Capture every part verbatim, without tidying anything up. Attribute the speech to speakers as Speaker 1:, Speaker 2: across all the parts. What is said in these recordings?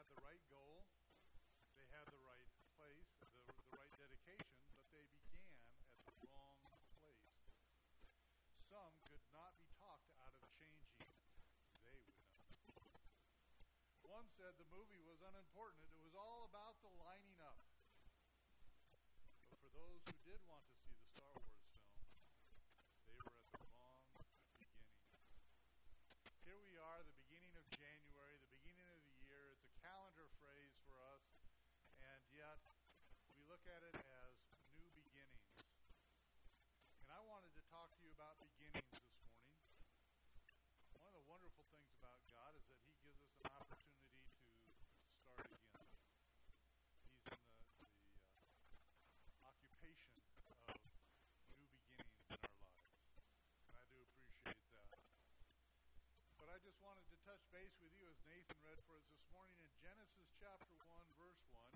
Speaker 1: the right goal, they had the right place, the, the right dedication, but they began at the wrong place. Some could not be talked out of changing. They would not. One said the movie was unimportant. It was all about the lining up. But for those who did want to see the Star Wars film, they were at the wrong beginning. Here we are, the beginning of January, the beginning of the year. It's a calendar phrase for us, and yet we look at it as new beginnings. And I wanted to talk to you about beginnings this morning. One of the wonderful things about God is that He gives us an opportunity to start again. He's in the, the uh, occupation of new beginnings in our lives. And I do appreciate that. But I just wanted to touch base with you as Nathan read for us this morning in Genesis chapter one, verse one.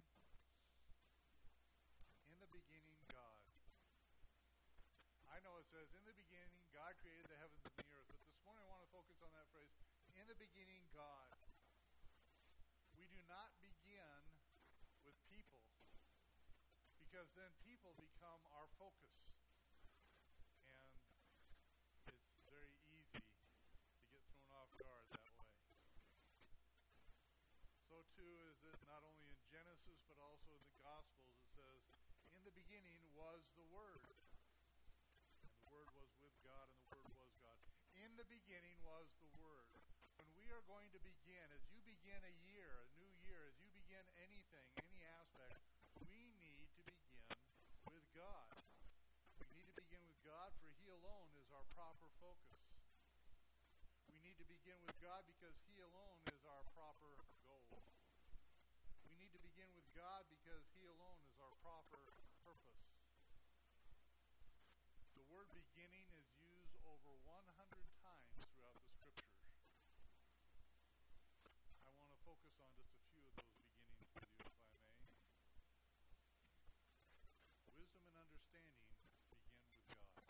Speaker 1: In the beginning, God. I know it says, in the beginning, God created the heavens and the earth. But this morning I want to focus on that phrase, in the beginning, God. We do not begin with people, because then people become our focus. And it's very easy to get thrown off guard that way. So too is it not only in Genesis, but also in the Gospels. It says, in the beginning was the Word. Word was with God, and the Word was God. In the beginning was the Word. When we are going to begin, as you begin a year, a new year, as you begin anything, any aspect, we need to begin with God. We need to begin with God, for He alone is our proper focus. We need to begin with God because He alone is our proper goal. We need to begin with God because He alone is our proper purpose. The word beginning is used over one hundred times throughout the Scriptures. I want to focus on just a few of those beginnings with you, if I may. Wisdom and understanding begin with God.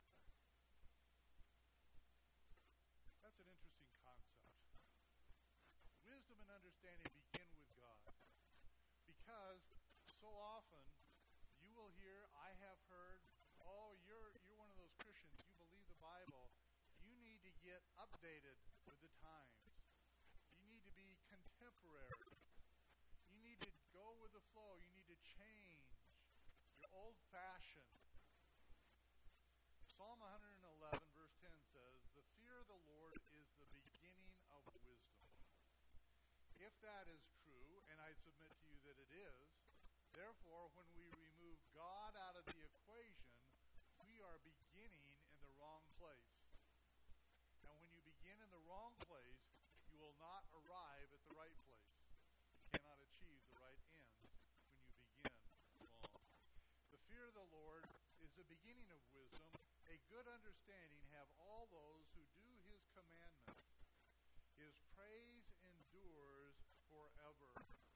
Speaker 1: That's an interesting concept. Wisdom and understanding begin with God. Because so often you will hear, I have heard, oh, you're you're one of those Christians, you believe the Bible. You need to get updated with the times. You need to be contemporary. You need to go with the flow. You need to change. You're old-fashioned. Psalm one eleven, verse ten says, the fear of the Lord is the beginning of wisdom. If that is true, and I submit to you that it is, therefore, when we remove God out of the equation, we are beginning in the wrong place. And when you begin in the wrong place, you will not arrive at the right place. You cannot achieve the right end when you begin wrong. The fear of the Lord is the beginning of wisdom. A good understanding have all those who do His commandments. His praise endures forever.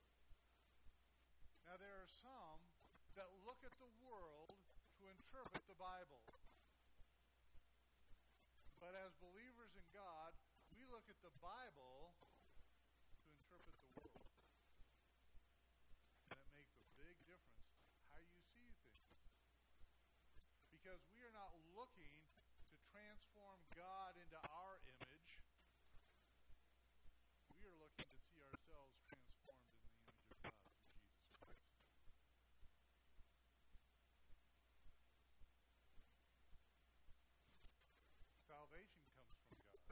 Speaker 1: Now there are some that look at the world to interpret the Bible. But as believers in God, we look at the Bible to interpret the world. And it makes a big difference how you see things. Because we are not looking to transform God into our image. We are looking to see ourselves transformed in the image of God through Jesus Christ. Salvation comes from God.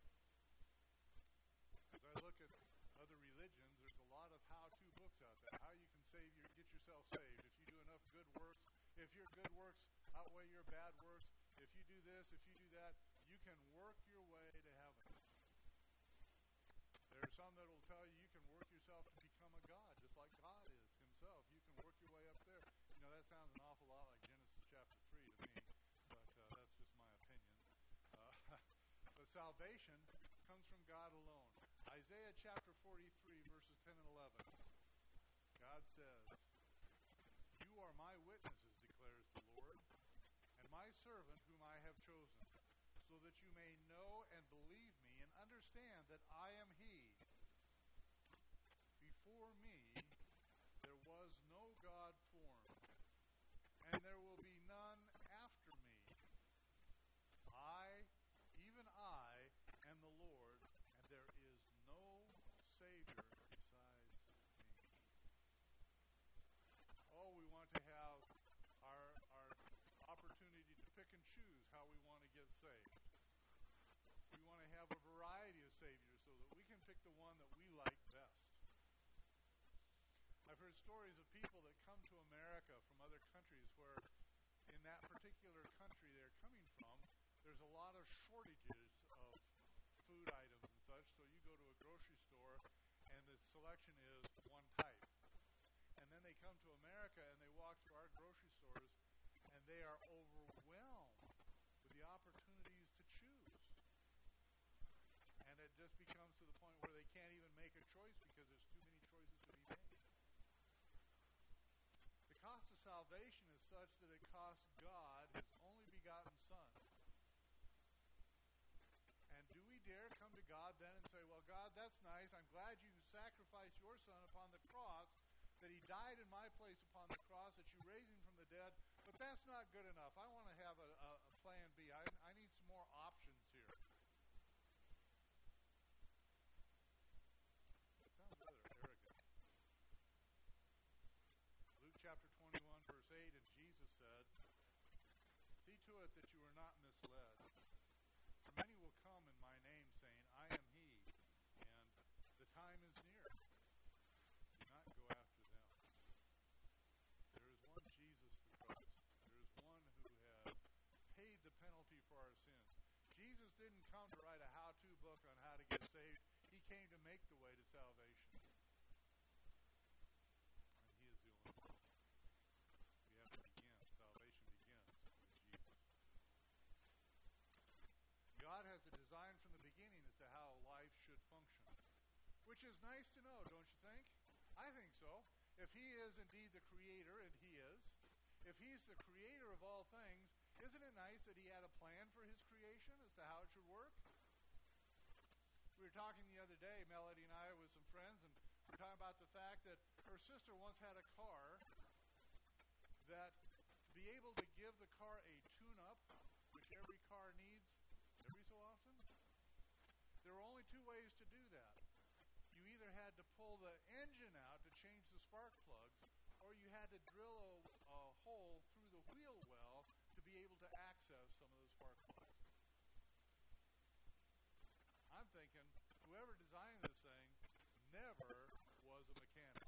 Speaker 1: As I look at other religions, there's a lot of how-to books out there. How you can save your, get yourself saved. If you do enough good works, if your good works outweigh your bad works, if you do this, if you do that, you can work your way to heaven. There are some that will tell you you can work yourself to become a god, just like God is Himself. You can work your way up there. You know, that sounds an awful lot like Genesis chapter three to me, but uh, that's just my opinion. Uh, but salvation comes from God alone. Isaiah chapter forty-three, verses ten and eleven. God says, you are my witnesses, declares the Lord, and my servant whom I have chosen, so that you may know and believe me and understand that I am He. Before me I've heard stories of people that come to America from other countries where in that particular country they're coming from, there's a lot of shortages of food items and such, so you go to a grocery store and the selection is one type. And then they come to America and they walk through our grocery stores and they are overwhelmed with the opportunities to choose. And it just becomes to the point where they can't even make a choice because there's too many choices to be made. The cost of salvation is such that it costs God His only begotten Son. And do we dare come to God then and say, well, God, that's nice. I'm glad you sacrificed your Son upon the cross, that He died in my place upon the cross, that you raised Him from the dead, but that's not good enough. I want to have a, a, a plan B. I, I need some more options here. That sounds rather arrogant. Luke chapter twenty-one, verse eight, and Jesus said, see to it that you are not misled. For many will come in my name, saying, I am He, and the time is near. Do not go after them. There is one Jesus the Christ. There is one who has paid the penalty for our sins. Jesus didn't come to write a how-to book on how to get saved. He came to make the way to salvation. And He is the only one. We have to begin. Salvation begins with Jesus. God has a design from the beginning as to how life should function, which is nice to know, don't you think? I think so. If He is indeed the Creator, and He is, if He's the Creator of all things, isn't it nice that He had a plan for His creation as to how it should work? We were talking the other day, Melody and I, with some friends, and we were talking about the fact that her sister once had a car that to be able to give the car a tune-up, which every car needs every so often, there were only two ways to do that. You either had to pull the engine out to change the spark plugs, or you had to drill a, a hole through the wheel well to be able to access some of those spark plugs. I'm thinking, whoever designed this thing never was a mechanic.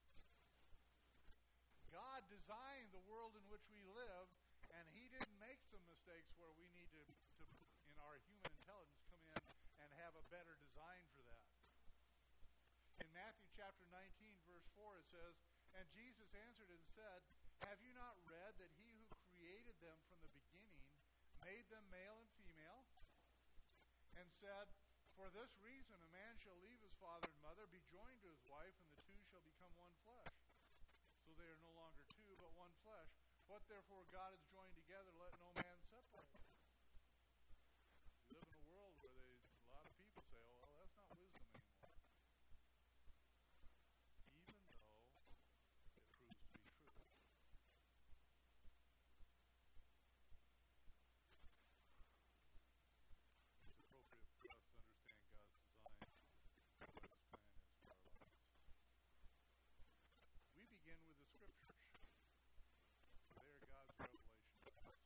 Speaker 1: God designed the world in which we live, and He didn't make some mistakes where we need to, to in our human intelligence, come in and have a better design for that. In Matthew chapter nineteen, verse four, it says, and Jesus answered and said, have you not read that He who created them from the beginning made them male and female? And said, for this reason a man shall leave his father and mother, be joined to his wife, and the two shall become one flesh. So they are no longer two, but one flesh. What therefore God has joined together, let no man separate. We live in a world where they, a lot of people say, oh, well, that's not wisdom anymore. Even though it proves to be true. It's appropriate for us to understand God's design and what His plan is for our lives. We begin with the Scriptures. For they are God's revelation to us.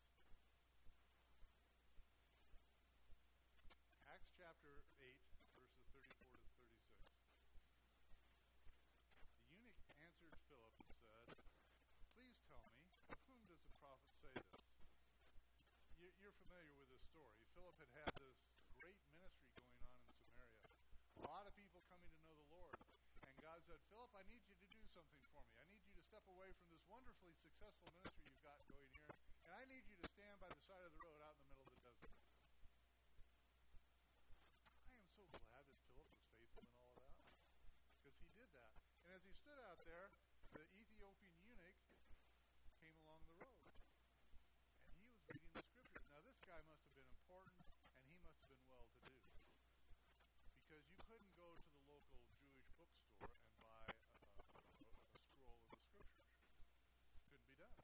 Speaker 1: Acts chapter eight, verses thirty-four to thirty-six. The eunuch answered Philip and said, please tell me, of whom does the prophet say this? You're familiar with this story. Philip had had this great ministry going on in Samaria. A lot of people coming to know the Lord. And God said, Philip, I need you to do something for me. I need you to step away from this wonderfully successful ministry you've got going here, and I need you to stand by the side of the road out in the middle of the desert. I am so glad that Philip was faithful in all of that, because he did that. And as he stood out there, the Ethiopian eunuch came along the road, and he was reading the Scriptures. Now, this guy must have been important, and he must have been well-to-do, because you couldn't go to the local Jewish bookstore and buy a, a, a scroll of the Scriptures. Couldn't be done.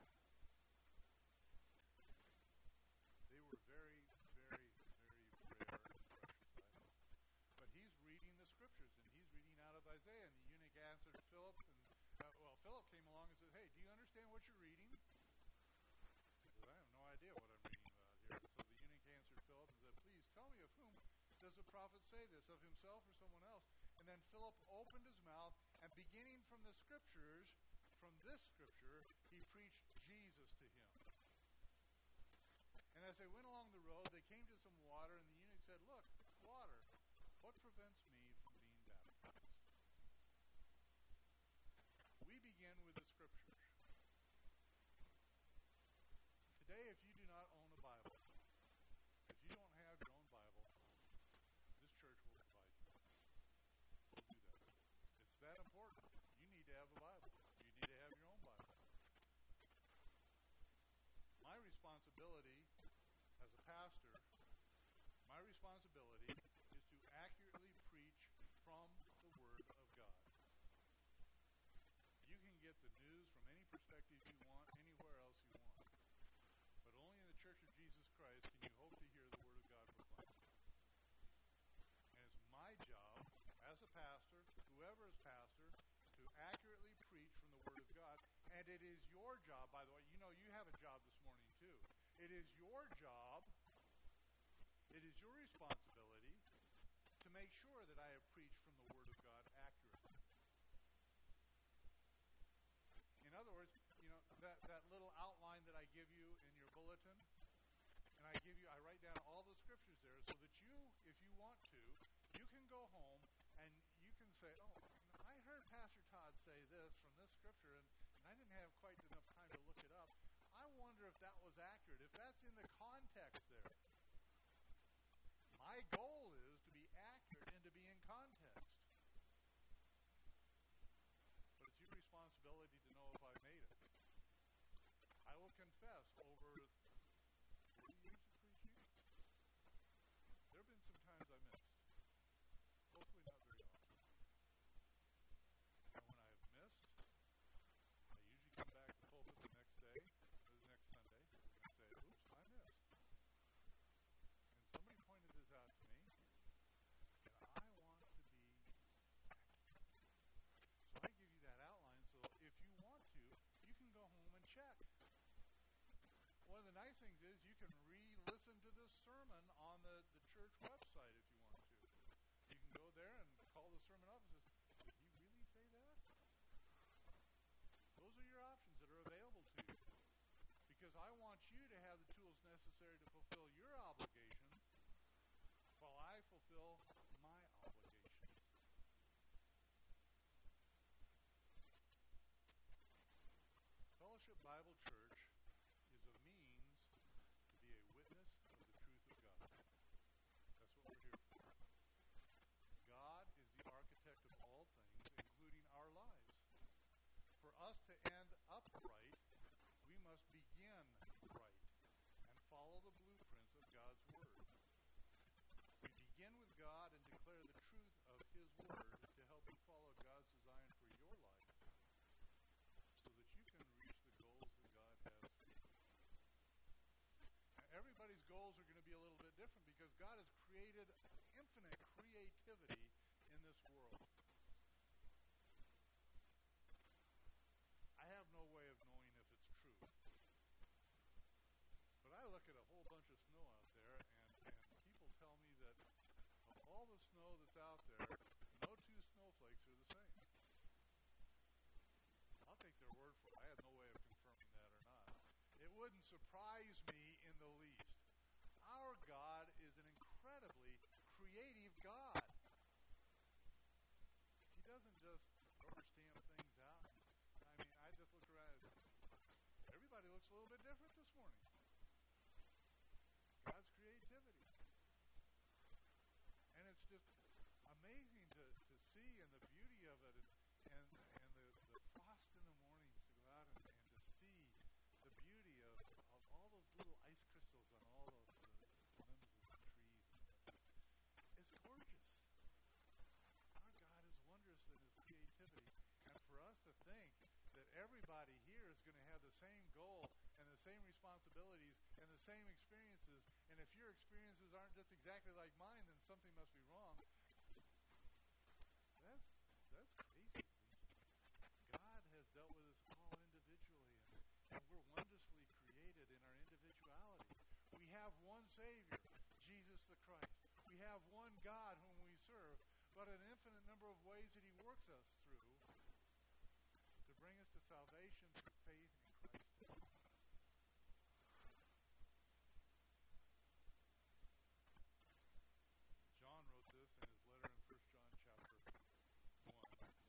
Speaker 1: They were very, very, very rare and precious items. But he's reading the Scriptures, and he's reading out of Isaiah. And the eunuch answered Philip, and uh, well, Philip came along and said, hey, do you understand what you're reading? He said, I have no idea what I'm reading about here. So the eunuch answered Philip and said, please tell me, of whom does the prophet say this, of himself or someone else? And then Philip opened his mouth and beginning from the scriptures, from this scripture, he preached Jesus to him. And as they went along the road, they came to some water, and the eunuch said, "Look, water, what prevents me from being baptized?" We begin with the scriptures. Today, if you do not own a Bible, if you don't have your own Bible, this church will provide you. We'll do that. It's that important. You need to have a Bible. You need to have your own Bible. My responsibility as a pastor, my responsibility is to accurately preach from the Word of God. You can get the news from any perspective you want, anywhere else you want. But only in the Church of Jesus Christ can you hope to hear the Word of God proclaimed. And it's my job as a pastor, whoever is pastor, to accurately preach from the Word of God. And it is your job, by the way, you know you have a job this morning too. It is your job, it is your responsibility to make sure that I have preached from the Word of God accurately. In other words, you know, that, that little outline that I give you in your bulletin, and I give you, I write down all the scriptures there so that you, if you want to, you can go home and you can say, oh, you know, I heard Pastor Todd say this from this scripture, and, and I didn't have quite enough time to look it up. I wonder if that was accurate, if that's in the context there. My goal is to be accurate and to be in context. But it's your responsibility to know if I made it. I will confess, over forty years of preaching, there have been some times I missed. Hopefully not very often. And when I have missed, I usually come back to the pulpit the next day, or the next Sunday, and say, oops, I missed. And somebody pointed this out to me, and I want to be accurate. So I give you that outline, so if you want to, you can go home and check. One of the nice things is you can re-listen to this sermon on the, the church website if you want to. You can go there and call the sermon up and say, did he really say that? Those are your options that are available to you. Because I want you to have the tools necessary to fulfill your obligations while I fulfill my obligations. Fellowship Bible Church is a means to be a witness of the truth of God. That's what we're here for. God is the architect of all things, including our lives. For us to end up right, we must begin right and follow the blueprints of God's Word. We begin with God and declare the truth of His Word to help you follow God's design for your life so that you can reach the goals that God has for you. Now, everybody's goals are going to be a little bit different because God has created infinite creativity in this world. I have no way of knowing if it's true. But I look at a whole bunch of snow out there, and, and people tell me that of all the snow that's out there, no two snowflakes are the same. I'll take their word for it. I have no way of confirming that or not. It wouldn't surprise me in the least. Our God is an incredibly creative God. He doesn't just rubber stamp things out. I mean, I just look around. Everybody looks a little bit different this morning. God's creativity. And it's just amazing to, to see and the beauty of it, and and, and the, the frost in the mornings to go out and, and to see the beauty of, of all those little ice crystals on all of the limbs of the trees and stuff. It's gorgeous. Our God is wondrous in His creativity. And for us to think that everybody here is going to have the same goal and the same responsibilities and the same experiences, and if your experiences aren't just exactly like mine, then something must be wrong. That's that's crazy. God has dealt with us all individually, and, and we're wonderfully created in our individuality. We have one Savior, Jesus the Christ. We have one God whom we serve, but an infinite number of ways that He works us through salvation through faith in Christ alone. John wrote this in his letter in First John chapter one.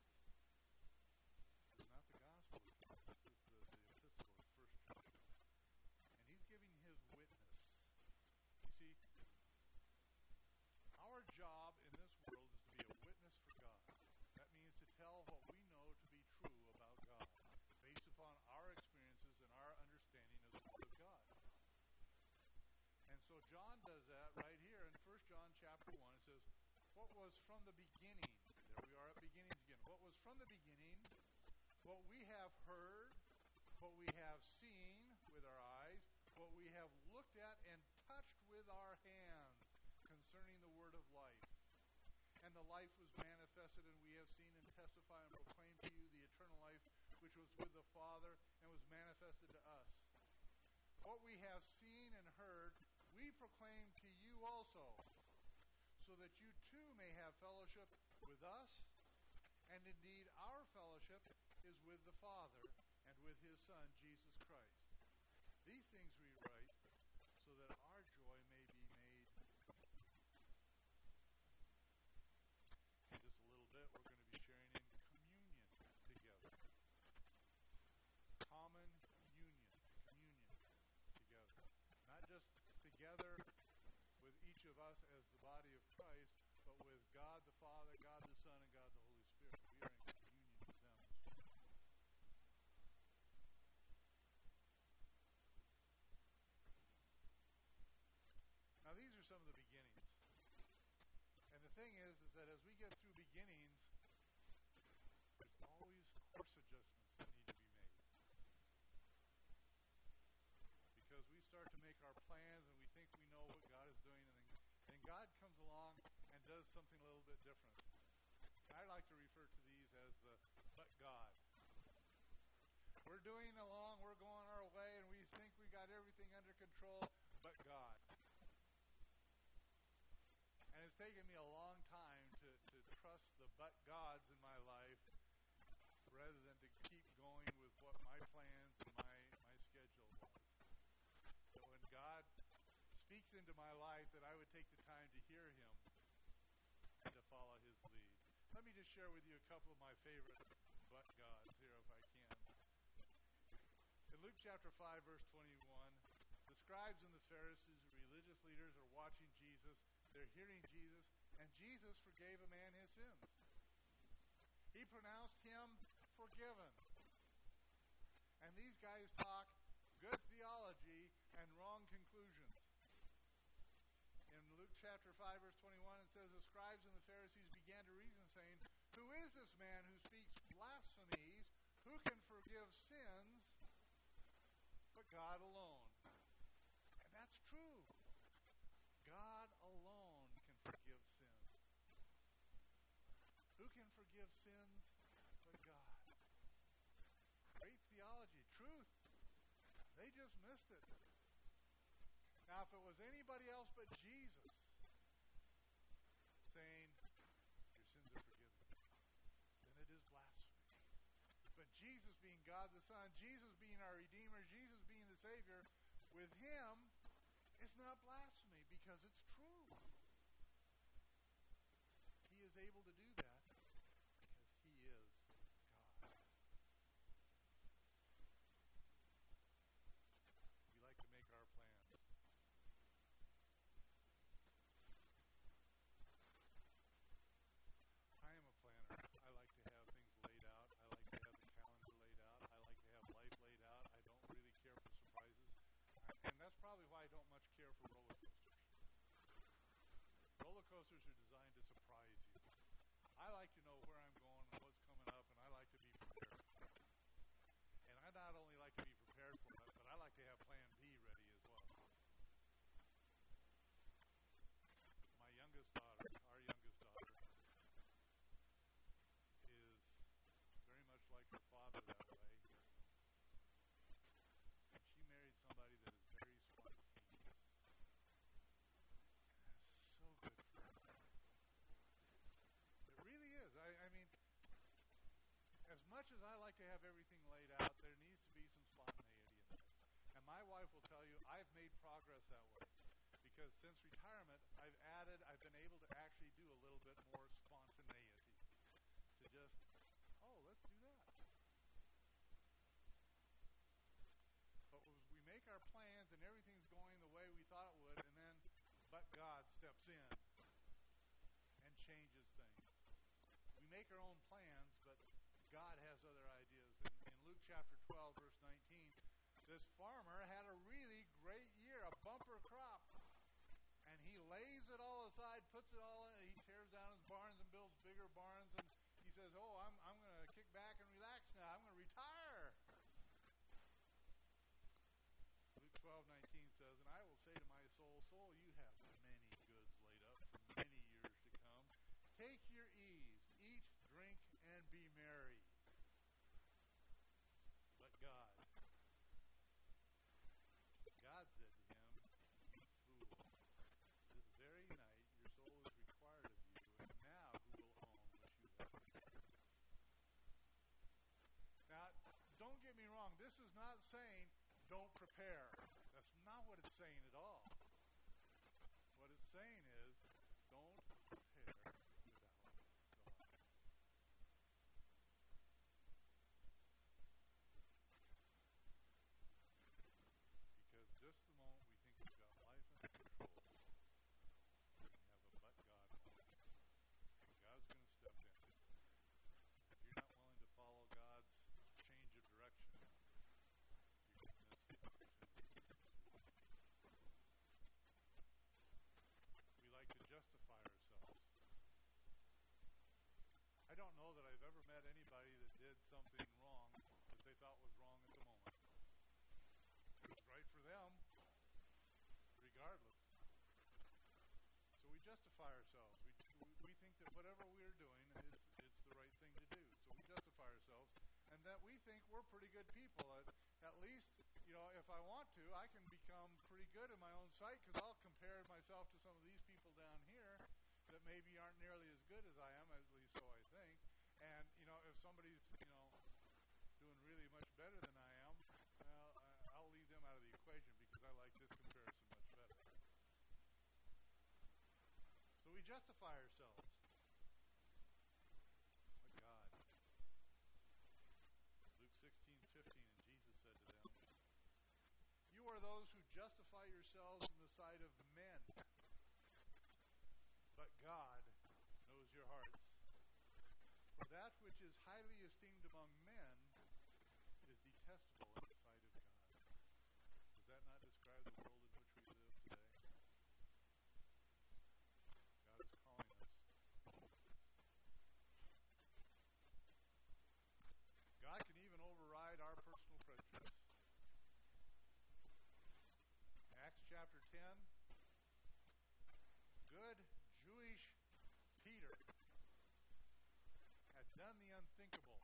Speaker 1: This is not the Gospel of John. This is the, the epistle of First John. And he's giving his witness. You see, our job in this world is to be a witness for God. That means to tell what we know to be true about God, based upon our experiences and our understanding of the Word of God. And so John does that right here in First John chapter one. It says, what was from the beginning, there we are at beginnings again, what was from the beginning, what we have heard, what we have seen with our eyes, what we have looked at and touched with our hands concerning the word of life. And the life was manifested, and we have seen and testified and proclaimed to you the eternal life which was with the Father and was manifested to us. What we have seen and heard, we proclaim to you also, so that you too may have fellowship with us. And indeed, our fellowship is with the Father and with His Son, Jesus Christ. These things we write so that our joy may be made complete. In just a little bit, we're going to be sharing in communion together. Common union, communion together. Not just together with each of us as the body of Christ, but with God the Father, God the Son, and God the Holy Spirit. We are in communion with them as well. Now these are some of the beginnings. And the thing is, is that as we get through beginnings, there's always course adjustments that need to be made. Because we start to make our plans and we think we know what God is doing, and then, and God comes along and does something a little bit different. I like to refer to these as the but God. We're doing along, we're going our way, and we think we got everything under control, but God. And it's taken me a long time to, to trust the but gods in my life rather than to keep going with what my plans and my, my schedule was. So when God speaks into my life, that I would take the time to hear Him and to follow His lead. Let me just share with you a couple of my favorite but gods here if I can. In Luke chapter five, verse twenty-one, the scribes and the Pharisees, religious leaders, are watching Jesus. They're hearing Jesus, and Jesus forgave a man his sins. He pronounced him forgiven. And these guys talk good theology and wrong conclusions. In Luke chapter five, verse twenty-one, it says, the scribes and the Pharisees began to reason, saying, who is this man who speaks blasphemies? Who can forgive sins but God alone? And that's true. God alone can forgive sins. Who can forgive sins but God? Great theology, truth. They just missed it. Now, if it was anybody else but Jesus saying, your sins are forgiven, then it is blasphemy. But Jesus being God the Son, Jesus being our Redeemer, Jesus being the Savior, with Him, it's not blasphemy because it's true. He is able to do that because He is God. We like to make our plans. I am a planner. I like to have things laid out. I like to have the calendar laid out. I like to have life laid out. I don't really care for surprises. And that's probably why I don't much care for roller coasters. Roller coasters are designed to surprise you. I like to know where I'm going and what's coming up, and I like to be prepared. And I not only like to be prepared for it, but I like to have plan B ready as well. My youngest daughter, our youngest daughter, is very much like her father that way. And she married somebody that is very spontaneous. And it's so good for her. It really is. I, I mean, as much as I like to have everything laid out, since retirement, I've added, I've been able to actually do a little bit more spontaneity. To just, oh, let's do that. But we make our plans and everything's going the way we thought it would, and then, but God steps in and changes things. We make our own plans, but God has other ideas. In, in Luke chapter twelve, verse nineteen, this farmer had a really great year, a bumper crop. And he lays it all aside, puts it all in, he tears down his barns and builds bigger barns, and he says, oh, I'm, I'm going to kick back and relax now. I'm going to retire. Luke twelve nineteen says, and I will say to my soul, soul, you have many goods laid up for many years to come. Take your ease, eat, drink, and be merry. But God, God said to him, you fool, this very night your soul is required of you, and now who will own what you have prepared? Now, don't get me wrong, this is not saying don't prepare. That's not what it's saying at all. What it's saying is don't prepare without God. Because just the moment we think we've got life under control, we have a but God moment. God's going to step in. If you're not willing to follow God's change of direction, you're going to miss the opportunity. We like to justify ourselves. I don't know that I've ever met anybody that did something wrong that they thought was wrong at the moment. It was right for them, regardless. So we justify ourselves. We, we think that whatever we're doing is it's the right thing to do. So we justify ourselves, and that we think we're pretty good people. At, at least, you know, if I want to, I can become pretty good in my own sight because I'll compare myself to some of these people down here that maybe aren't nearly as good as I am, at least so I think. And, you know, if somebody's, you know, doing really much better than I am, well, I'll leave them out of the equation because I like this comparison much better. So we justify ourselves. But God. Luke sixteen fifteen, and Jesus said to them, you are those who justify yourselves in the sight of men, but God knows your hearts. For that which is highly esteemed among men is detestable in the sight of God. Does that not describe the world in which we live today? God is calling us to holiness. God can even override our personal prejudice. Acts chapter ten, good Jewish Peter had done the unthinkable.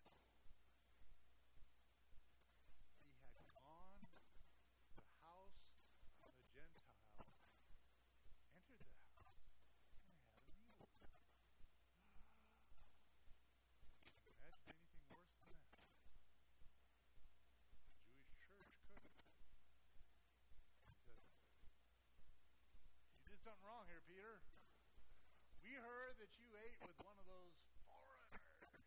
Speaker 1: He had gone to the house of a Gentile, entered the house, and had a meal with him. Can you imagine anything worse than that? The Jewish church couldn't. He said, you did something wrong here, Peter. We heard that you ate with one of those foreigners.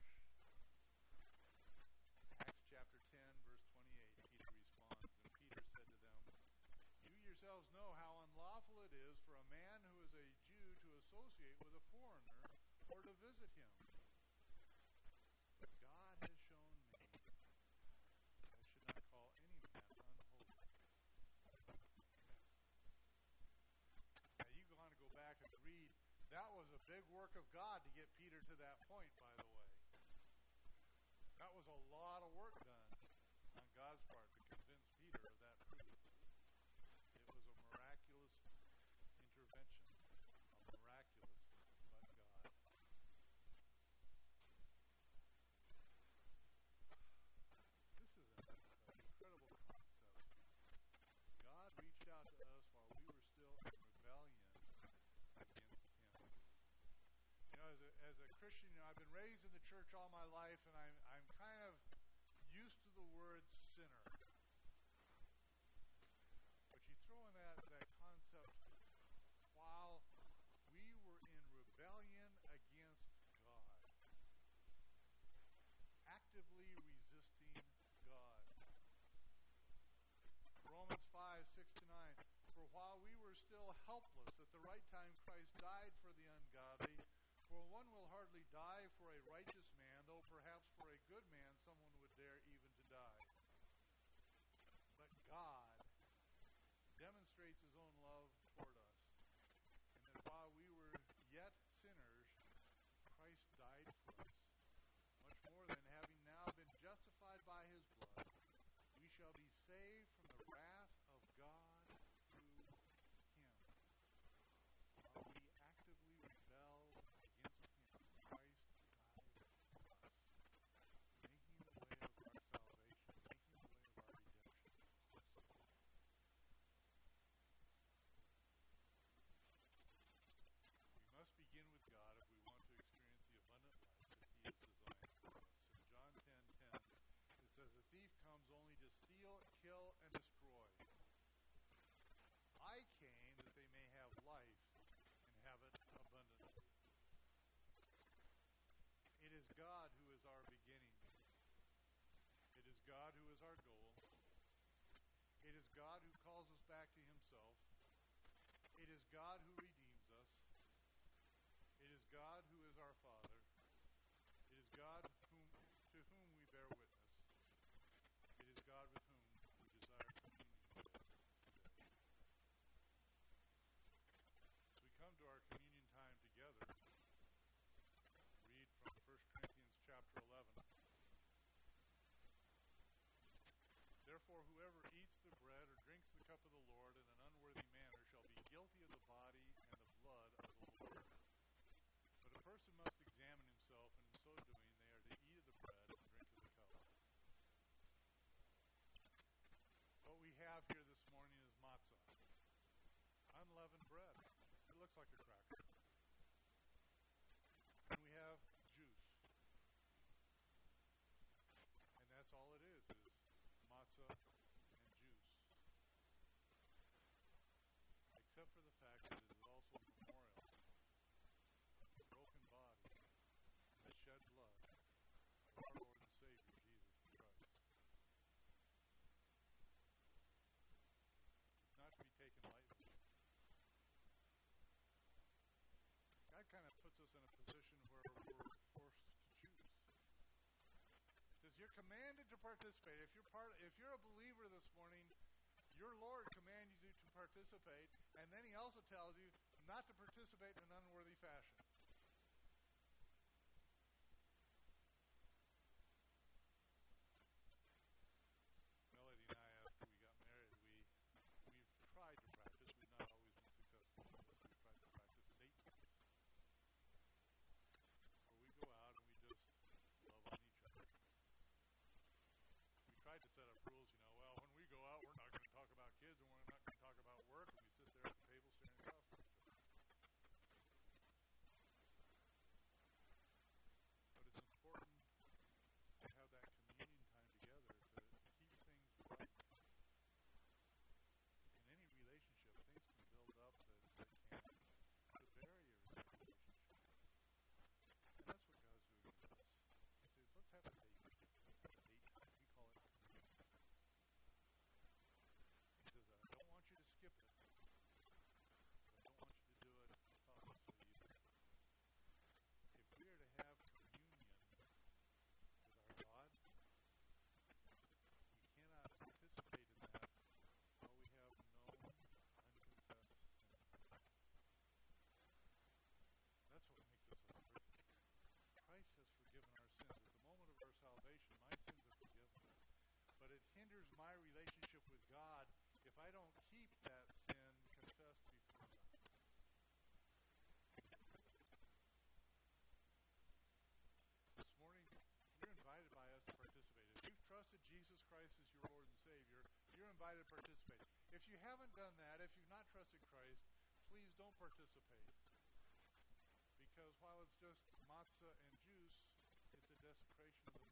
Speaker 1: Acts chapter ten, verse twenty-eight, Peter responds, and Peter said to them, you yourselves know how unlawful it is for a man who is a Jew to associate with a foreigner or to visit him. But God has shown me that I should not call any man unholy. Now you want to go back and read. That was a big work of God to get Peter to that point, by the way. That was a lot of work done on God's part to convince Peter of that truth. It was a miraculous intervention, a miraculous but God. This is an, an incredible concept. God reached out to us while we were still in rebellion against Him. You know, as a, as a Christian, you know, I've been raised in the church all my life, and I'm, I'm kind of used to the word sinner. But you throw in that, that concept actively resisting God. Romans five, six to nine. For while we were still helpless, at the right time Christ died for the ungodly. For one will hardly die for a righteous man, though perhaps for a good man someone would dare even to die. But God demonstrates his own love toward us, and that while we were yet sinners, Christ died for us. Much more than having now been justified by his blood, we shall be saved from the wrath of God through him. While we actively rebel against him, Christ died for us, making the way of our salvation, making the way of our redemption possible. We must begin with God if we want to experience the abundant life that he has designed for us. In John ten ten, it says, "The thief comes only to steal, kill, and destroy. I came that they may have life and have it abundantly." It is God who is our beginning. It is God who is our goal. It is God who calls us back to himself. It is God who redeems us. It is God who is our Father. It is God whom, to whom we bear witness. It is God with whom we desire communion with today. As we come to our communion time together, read from First Corinthians chapter eleven. "Therefore, whoever eats the bread or drinks the cup of the Lord in an unworthy manner shall be guilty of the body and the blood of the Lord. But a person must examine himself, and in so doing they are to eat of the bread and drink of the cup." What we have here this morning is matzah, unleavened bread. It looks like a cracker. And we have juice. And that's all it is, is matzah and juice. Except for the fact that it is also a memorial of the broken body and the shed blood of our Lord and Savior, Jesus Christ. It's not to be taken lightly. God kind of puts us in a position where we're forced to choose. Because you're commanded to participate. If you're part, if you're a believer this morning, your Lord commands you to participate, and then he also tells you not to participate in an unworthy fashion. Melody and I, after we got married, we we've tried to practice. We've not always been successful with this. We've tried to practice date nights, where we go out and we just love on each other. We tried to set up rules, you know, well, when we go out, we're not going to talk about kids and we're not going to talk about work, and we sit there at the table staring across from each other. But it's important to have that communion time together to, to keep things right. In any relationship, things can build up that, that can put barriers in a relationship. And that's what God's doing with us. He says, let's have a date. Let's have a date time. We call it communion. He says, I don't want you to skip it, but I don't want you to do it thoughtlessly either. If we are to have communion with our God, we cannot participate in that while we have known unconfessed sin. That's what makes us so perfect. Christ has forgiven our sins. At the moment of our salvation, my sins are forgiven. But it hinders my relationship with God if I don't keep that sin confessed before God. This morning, you're invited by us to participate. If you've trusted Jesus Christ as your Lord and Savior, you're invited to participate. If you haven't done that, if you've not trusted Christ, please don't participate. Because while it's just matzah and juice, it's a desecration of the